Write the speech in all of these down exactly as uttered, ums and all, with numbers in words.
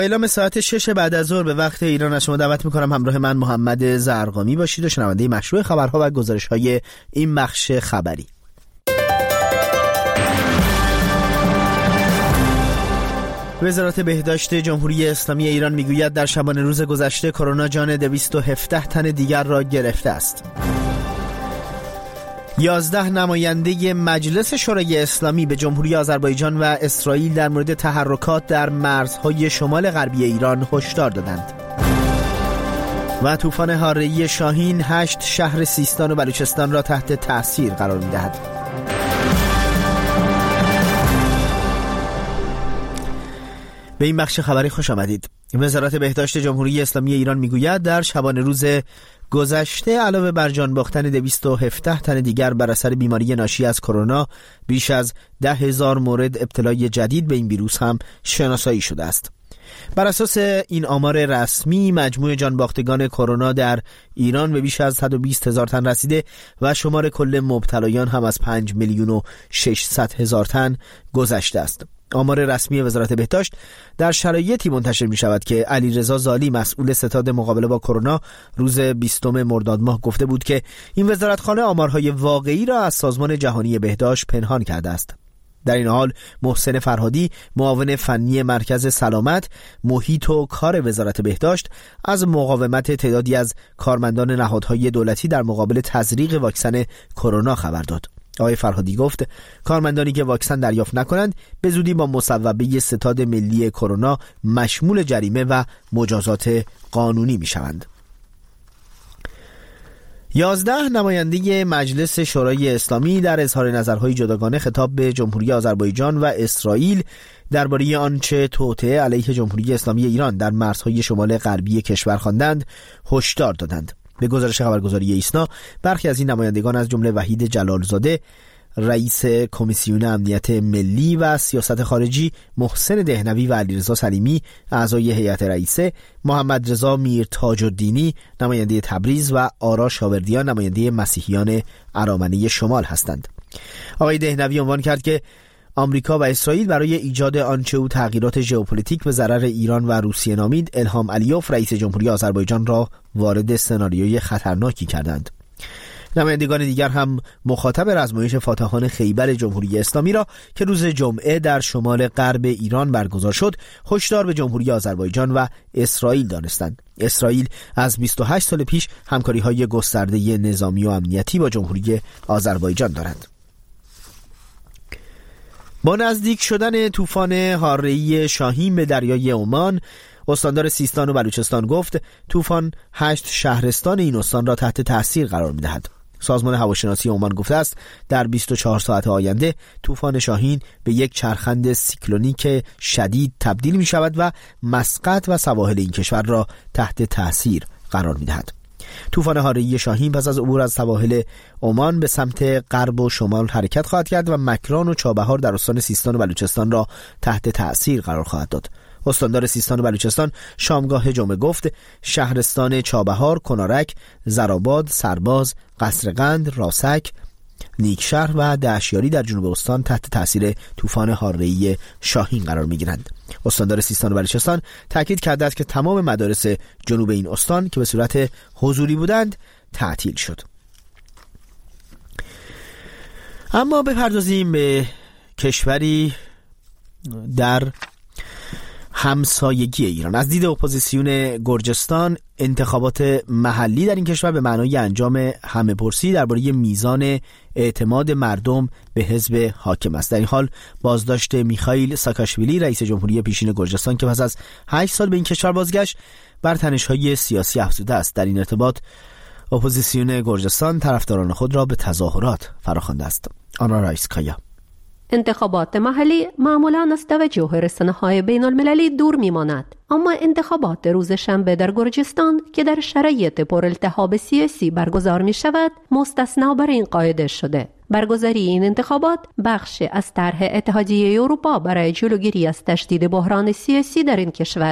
اعلام ساعت شش بعد از ظهر به وقت ایران از شما دعوت میکنم همراه من محمد زرقامی باشید و شنونده مشروع خبرها و گزارش‌های این بخش خبری. وزارت بهداشت جمهوری اسلامی ایران میگوید در شبانه روز گذشته کرونا جان دویست و هفده تن دیگر را گرفته است. یازده نماینده مجلس شورای اسلامی به جمهوری آذربایجان و اسرائیل در مورد تحرکات در مرزهای شمال غربی ایران هشدار دادند. و طوفان هاره‌ای شاهین هشت شهر سیستان و بلوچستان را تحت تأثیر قرار می‌دهد. به این بخش خبری خوش آمدید. وزارت بهداشت جمهوری اسلامی ایران میگوید در شبانه روز گذشته علاوه بر جان باختن دویست و هفده تن دیگر بر اثر بیماری ناشی از کرونا، بیش از ده هزار مورد ابتلای جدید به این ویروس هم شناسایی شده است. بر اساس این آمار رسمی مجموع جان باختگان کرونا در ایران به بیش از صد و بیست هزار تن رسیده و شمار کل مبتلایان هم از پنج میلیون و ششصد هزار تن گذشته است. آمار رسمی وزارت بهداشت در شرایطی منتشر می شود که علیرضا زالی مسئول ستاد مقابله با کرونا روز بیستم مرداد ماه گفته بود که این وزارتخانه آمارهای واقعی را از سازمان جهانی بهداشت پنهان کرده است. در این حال محسن فرهادی معاون فنی مرکز سلامت، محیط و کار وزارت بهداشت از مقاومت تعدادی از کارمندان نهادهای دولتی در مقابل تزریق واکسن کرونا خبر داد. آقای فرهادی گفت کارمندانی که واکسن دریافت نکنند به زودی با مصوبه ستاد ملی کرونا مشمول جریمه و مجازات قانونی می شوند. یازده نماینده مجلس شورای اسلامی در اظهار نظرهای جداگانه خطاب به جمهوری آذربایجان و اسرائیل درباره آنچه توطئه علیه جمهوری اسلامی ایران در مرزهای شمال غربی کشور خواندند هشدار دادند. به گزارش خبرگزاری ایسنا برخی از این نمایندگان از جمله وحید جلالزاده رئیس کمیسیون امنیت ملی و سیاست خارجی، محسن دهنوی و علیرضا سلیمی اعضای هیئت رئیسه، محمد رضا میر تاج الدینی نماینده تبریز و آرش شاوردیان نماینده مسیحیان ارامنه شمال هستند. آقای دهنوی عنوان کرد که آمریکا و اسرائیل برای ایجاد آنچه او تغییرات ژئوپلیتیک به ضرر ایران و روسیه نامید، الهام علیوف رئیس جمهوری آذربایجان را وارد سناریوی خطرناکی کردند. نمایندگان دیگر هم مخاطب رزمایش فاتحان خیبر جمهوری اسلامی را که روز جمعه در شمال غرب ایران برگزار شد، هشدار به جمهوری آذربایجان و اسرائیل دانستند. اسرائیل از بیست و هشت سال پیش همکاری‌های گسترده نظامی و امنیتی با جمهوری آذربایجان دارند. با نزدیک شدن طوفان هاره‌ای شاهین به دریای عمان، استاندار سیستان و بلوچستان گفت طوفان هشت شهرستان این استان را تحت تأثیر قرار می‌دهد. سازمان هواشناسی عمان گفته است در بیست و چهار ساعت آینده طوفان شاهین به یک چرخند سیکلونیک شدید تبدیل می‌شود و مسقط و سواحل این کشور را تحت تأثیر قرار می‌دهد. طوفان هاره‌ای شاهین پس از عبور از سواحل عمان به سمت غرب و شمال حرکت خواهد کرد و مکران و چابهار در استان سیستان و بلوچستان را تحت تأثیر قرار خواهد داد. استاندار سیستان و بلوچستان شامگاه جمعه گفت شهرستان چابهار، کنارک، زرآباد، سرباز، قصرقند، راسک، نیکشهر و دهشیاری در جنوب استان تحت تأثیر طوفان هاره‌ای شاهین قرار می‌گیرند. استاندار سیستان و بلوچستان تاکید کرده است که تمام مدارس جنوب این استان که به صورت حضوری بودند تعطیل شد. اما بپردازیم به کشوری در همسایگی ایران. از دید اپوزیسیون گرجستان، انتخابات محلی در این کشور به معنای انجام همه‌پرسی درباره میزان اعتماد مردم به حزب حاکم است. در این حال بازداشت میخائیل ساکاشویلی رئیس جمهوری پیشین گرجستان که پس از هشت سال به این کشور بازگشت بر تنش‌های سیاسی افزوده است. در این ارتباط اپوزیسیون گرجستان طرفداران خود را به تظاهرات فراخوانده است. آنا رایسکایا: انتخابات محلی معمولاً از توجه رسانه‌های بین المللی دور می‌ماند، اما انتخابات روز شنبه در گرجستان که در شرایط پرالتهاب سیاسی برگزار می‌شود مستثنا بر این قاعده شده. برگزاری این انتخابات بخش از طرح اتحادیه اروپا برای جلوگیری از تشدید بحران سیاسی در این کشور است.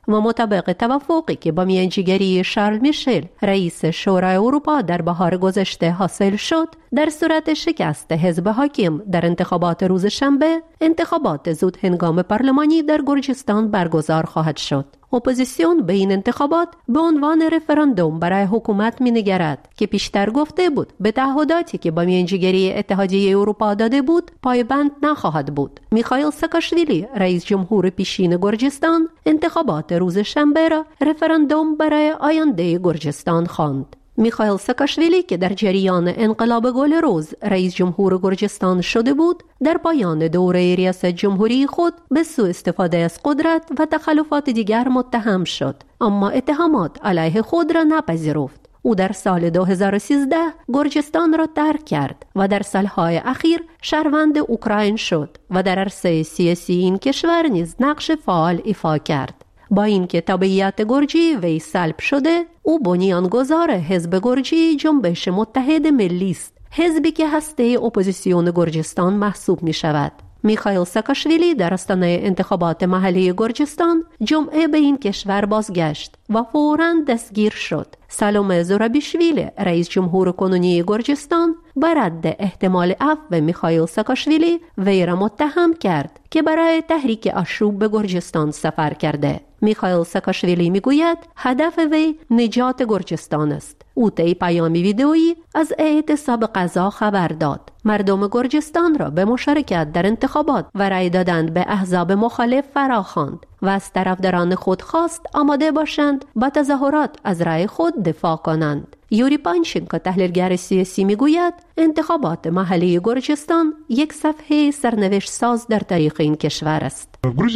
و مطابق توافقی که با میانجیگری شارل میشل رئیس شورای اروپا در بهار گذشته حاصل شد، در صورت شکست حزب حاکم در انتخابات روز شنبه، انتخابات زود هنگام پارلمانی در گرجستان برگزار خواهد شد. اپوزیسیون به این انتخابات به عنوان رفراندوم برای حکومت می‌نگرد که پیشتر گفته بود به تعهداتی که با میانجیگری اتحادیه اروپا داده بود پایبند نخواهد بود. میخائیل ساکاشویلی رئیس جمهور پیشین گرجستان انتخابات روز شنبه را رفراندوم برای آینده گرجستان خواند. میخائیل ساکاشویلی که در جریان انقلاب گل روز رئیس جمهور گرجستان شده بود، در پایان دوره ریاست جمهوری خود به سوء استفاده از قدرت و تخلفات دیگر متهم شد، اما اتهامات علیه خود را نپذیرفت. او در سال دو هزار و سیزده گرجستان را ترک کرد و در سالهای اخیر شهروند اوکراین شد و در عرصه سیاسی این کشور نیز نقش فعال ایفا کرد. با اینکه تابعیت گرجی وی سلب شده، او بنیانگذار حزب گرجی جنبش متحد ملی است، حزبی که هسته اپوزیسیون گرجستان محسوب می شود. میخائیل ساکاشویلی در آستانه انتخابات محلی گرجستان جمعه به این کشور بازگشت و فوراً دستگیر شد. سالومه زورابیشویلی رئیس جمهور کنونی گرجستان به رد احتمال عفو میخائیل ساکاشویلی وی را متهم کرد که برای تحریک آشوب به گرجستان سفر کرده. میخائیل ساکاشویلی میگوید هدف وی نجات گرجستان است. او طی پیامی ویدئویی از اعتصاب غذا خبر داد. مردم گرجستان را به مشارکت در انتخابات و رأی دادن به احزاب مخالف فراخواند و از طرفداران خود خواست آماده باشند با تظاهرات از رأی خود دفاع کنند. یوری پانچینکو تحلیلگر سیاسی میگوید انتخابات محلی گرجستان یک صفحه سرنوشت ساز در تاریخ این کشور است.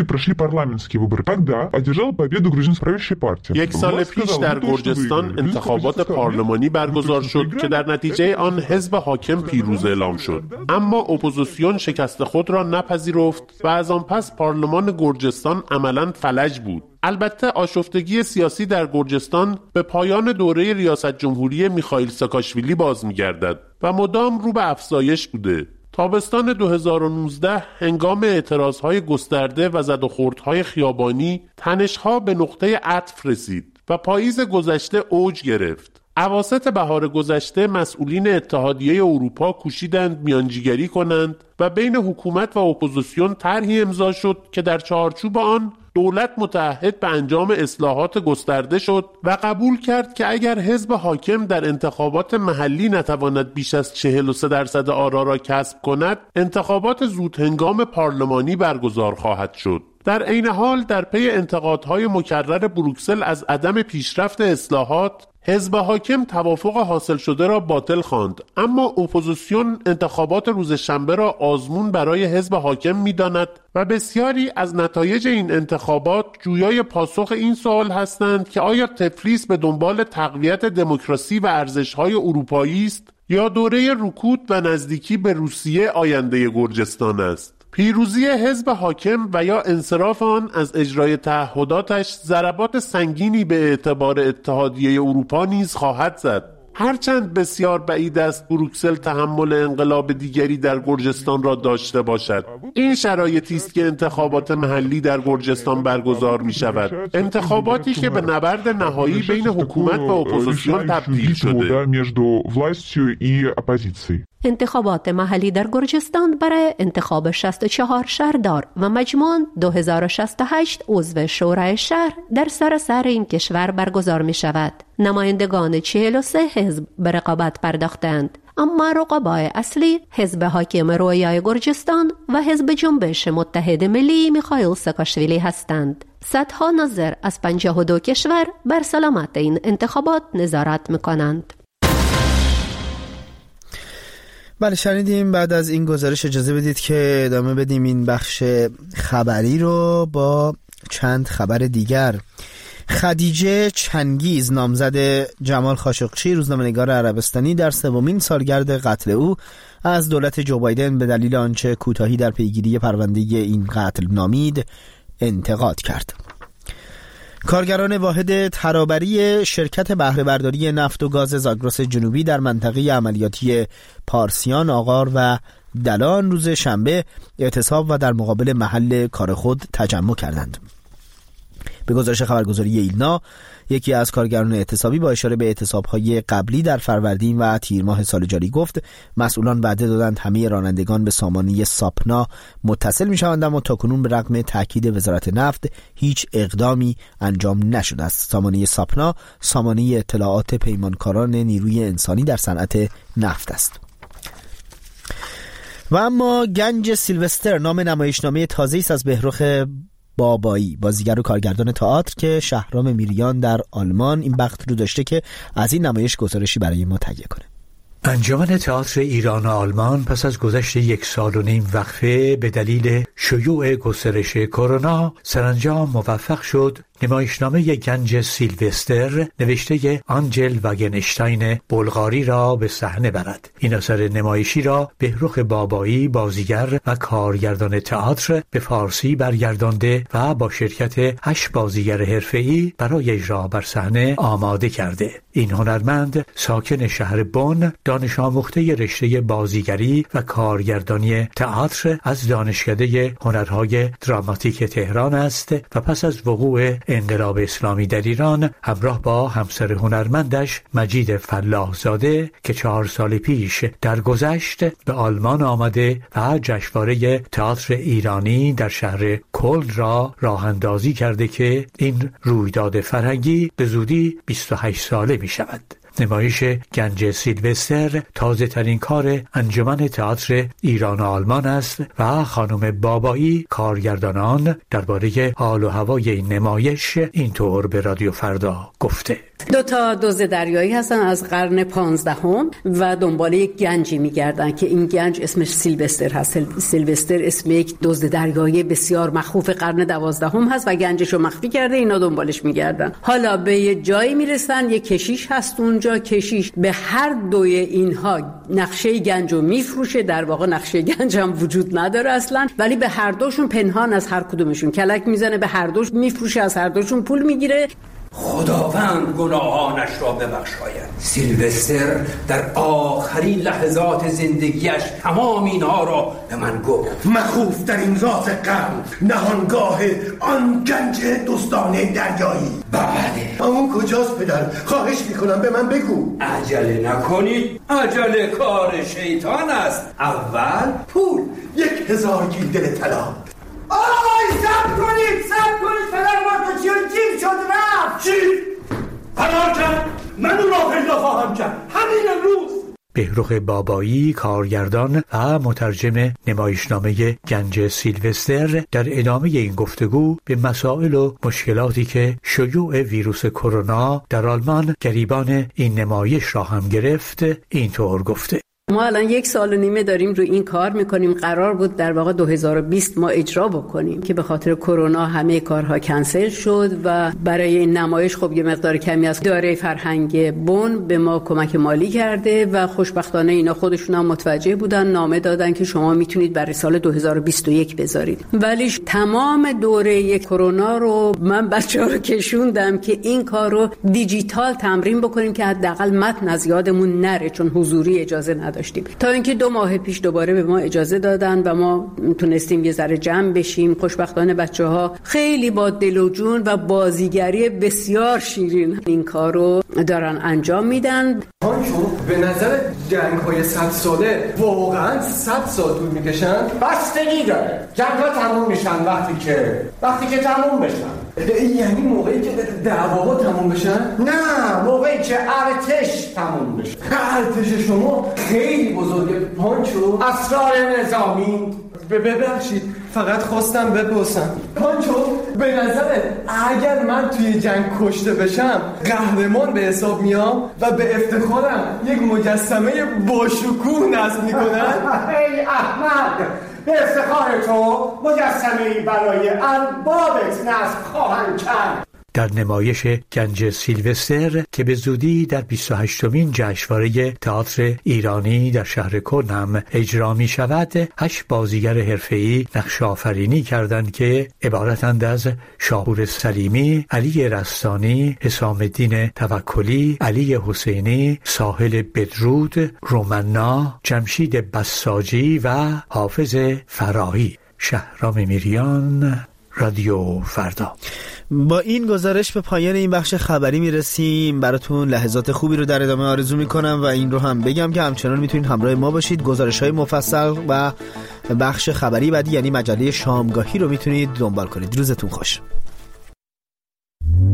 یک سال پیش در گرجستان انتخابات پارلمانی برگزار شد که در نتیجه آن حزب حاکم پیروز اعلام شد، اما اپوزیسیون شکست خود را نپذیرفت و از آن پس پارلمان گرجستان عملاً فلج بود. البته آشفتگی سیاسی در گرجستان به پایان دوره ریاست جمهوری میخائیل ساکاشویلی باز می‌گردد و مدام رو به افزایش بوده. تابستان دو هزار و نوزده هنگام اعتراضهای گسترده و زد و خوردهای خیابانی، تنش‌ها به نقطه عطف رسید و پاییز گذشته اوج گرفت. اواسط بهار گذشته مسئولین اتحادیه اروپا کوشیدند میانجیگری کنند و بین حکومت و اپوزیسیون طرحی امضا شد که در چارچوب آن دولت متعهد به انجام اصلاحات گسترده شد و قبول کرد که اگر حزب حاکم در انتخابات محلی نتواند بیش از چهل و سه درصد آرا را کسب کند، انتخابات زودهنگام پارلمانی برگزار خواهد شد. در عین حال در پی انتقادهای مکرر بروکسل از عدم پیشرفت اصلاحات، حزب حاکم توافق حاصل شده را باطل خواند، اما اپوزیسیون انتخابات روز شنبه را آزمون برای حزب حاکم می‌داند و بسیاری از نتایج این انتخابات جویای پاسخ این سوال هستند که آیا تفلیس به دنبال تقویت دموکراسی و ارزش‌های اروپایی است یا دوره رکود و نزدیکی به روسیه آینده گرجستان است. پیروزی حزب حاکم و یا انصراف آن از اجرای تعهداتش ضربات سنگینی به اعتبار اتحادیه اروپا نیز خواهد زد. هرچند بسیار بعید است بروکسل تحمل انقلاب دیگری در گرجستان را داشته باشد. این شرایطی است که انتخابات محلی در گرجستان برگزار می شود، انتخاباتی که به نبرد نهایی بین حکومت و اپوزیسیون تبدیل شده. انتخابات محلی در گرجستان برای انتخاب شصت و چهار شهردار و مجموعاً دو هزار و شصت و هشت عضو شورای شهر در سراسر این کشور برگزار می شود. نمایندگان چهل و سه حزب به رقابت پرداختند، اما رقبای اصلی حزب حاکم رویای گرجستان و حزب جنبش متحد ملی میخائیل ساکاشویلی هستند. صدها ناظر از پنجاه و دو کشور بر سلامت این انتخابات نظارت میکنند. بله شنیدیم. بعد از این گزارش اجازه بدید که ادامه بدیم این بخش خبری رو با چند خبر دیگر. خدیجه چنگیز نامزد جمال خاشقچی روزنامه‌نگار عربستانی در سومین سالگرد قتل او از دولت جو بایدن به دلیل آنچه کوتاهی در پیگیری پرونده این قتل نامید انتقاد کرد. کارگران واحد ترابری شرکت بهره برداری نفت و گاز زاگرس جنوبی در منطقه عملیاتی پارسیان، آغار و دلان روز شنبه اعتصاب و در مقابل محل کار خود تجمع کردند. به گزارش خبرگزاری ایلنا، یکی از کارگران اعتصابی با اشاره به اعتصاب‌های قبلی در فروردین و تیر ماه سال جاری گفت مسئولان وعده دادند همه رانندگان به سامانه ساپنا متصل می‌شوند، اما تاکنون به رغم تاکید وزارت نفت هیچ اقدامی انجام نشده است. سامانه ساپنا سامانه اطلاعات پیمانکاران نیروی انسانی در صنعت نفت است. و اما گنج سیلوستر نام نمایشنامه تازه‌ای است از بهرخ بابایی، بازیگر و کارگردان تئاتر که شهرام میریان در آلمان این بخت رو داشته که از این نمایش گزارشی برای ما تهیه کنه. انجمن تئاتر ایران و آلمان پس از گذشت یک سال و نیم وقفه به دلیل شیوع گسترش کرونا سرانجام موفق شد نمایشنامه گنج سیلوستر نوشته آنجل واگنشتاین بلغاری را به صحنه برد. این اثر نمایشی را بهرخ بابایی، بازیگر و کارگردان تئاتر، به فارسی برگردانده و با شرکت هشت بازیگر حرفه‌ای برای اجرا بر صحنه آماده کرده. این هنرمند ساکن شهر بن، دانش آموخته رشته بازیگری و کارگردانی تئاتر از دانشکده هنرهای دراماتیک تهران است و پس از وقوع انقلاب اسلامی در ایران همراه با همسر هنرمندش مجید فلاح زاده که چهار سال پیش درگذشت به آلمان آمده و جشنواره تئاتر ایرانی در شهر کلن را راه اندازی کرده که این رویداد فرهنگی به زودی بیست و هشت ساله می شود. نمایش گنج سیلوستر تازه ترین کار انجمن تئاتر ایران و آلمان است و خانم بابایی کارگردانان درباره حال و هوای این نمایش اینطور به رادیو فردا گفته: دو تا دزد دریایی هستن از قرن پانزدهم و دنبال یک گنجی میگردن که این گنج اسمش سیلوستر هست. سیلوستر اسم یک دزد دریایی بسیار مخوف قرن دوازدهم هست و گنجشو مخفی کرده، اینا دنبالش میگردن. حالا به یه جایی میرسن، یه کشیش هست اونجا، کشیش به هر دوی اینها نقشه گنجو میفروشه، در واقع نقشه گنج هم وجود نداره اصلا، ولی به هر دوشون پنهان از هر کدومشون کلک میزنه، به هر دوش میفروشه، از هر دوشون پول میگیره. خداوند گناهانش را ببخشاید. سیلوستر در آخرین لحظات زندگیش تمام اینها را به من گفت. مخوف در این راز قرن، نهانگاه آن گنج دزدانه دریایی. بله. اون کجاست پدر؟ خواهش میکنم به من بگو. عجله نکنید، عجله کار شیطان است. اول پول. یک هزار گیلدر طلا. آی سب کنید سب کنید پدر ما چیون جیب شد رفت. چی؟ قرار کرد من اون را پیدا خواهم کرد همین امروز. بهرخ بابایی کارگردان و مترجم نمایشنامه گنج سیلوستر در ادامه این گفتگو به مسائل و مشکلاتی که شیوع ویروس کرونا در آلمان گریبان این نمایش را هم گرفت اینطور گفته: ما الان یک سال و نیمه داریم روی این کار میکنیم. قرار بود در واقع دو هزار و بیست ما اجرا بکنیم که به خاطر کرونا همه کارها کنسل شد و برای این نمایش خب یه مقدار کمی از دارای فرهنگ بن به ما کمک مالی کرده و خوشبختانه اینا خودشون هم متوجه بودن، نامه دادن که شما میتونید برای سال دو هزار و بیست و یک بذارید. ولی تمام دوره کرونا رو من بچه‌ها رو کشوندم که این کار رو دیجیتال تمرین بکنیم که حداقل متن از یادمون نره، چون حضوری اجازه نداشت. تا اینکه دو ماه پیش دوباره به ما اجازه دادن و ما تونستیم یه ذره جمع بشیم. خوشبختانه بچه‌ها خیلی با دل و جون و بازیگری بسیار شیرین این کارو دارن انجام میدن. چون به نظر جنگ‌های صد ساله واقعاً صد سال طول می‌کشن؟ بستگی داره. جنگ‌ها تموم میشن وقتی که وقتی که تموم بشن. یعنی موقعی که دعواها تموم بشن؟ نه، موقعی که ارتش تموم بشه. ارتش شما خیلی بزرگه پانچو. اسرار نظامی. ببخشید فقط خواستم بپرسم پانچو، به نظرت اگر من توی جنگ کشته بشم قهرمان به حساب میام و به افتخارم یک مجسمه با شکوه نصب میکنن؟ ای احمد، به افتخار تو مجسمه‌ای برای اربابت نصب خواهند کرد. در نمایش گنج سیلوستر که به زودی در بیست و هشتمین جشنواره تئاتر ایرانی در شهر کلن هم اجرا می شود، هشت بازیگر حرفه‌ای نقش آفرینی کردند که عبارتند از شاپور سلیمی، علی رستانی، حسام الدین توکلی، علی حسینی، ساحل بدرود، رومنا، جمشید بساجی و حافظ فراهی. شهرام میریان، رادیو فردا. با این گزارش به پایان این بخش خبری میرسیم. براتون لحظات خوبی رو در ادامه آرزو میکنم و این رو هم بگم که همچنان میتونید همراه ما باشید. گزارش‌های مفصل و بخش خبری بعدی یعنی مجله شامگاهی رو میتونید دنبال کنید. روزتون خوش.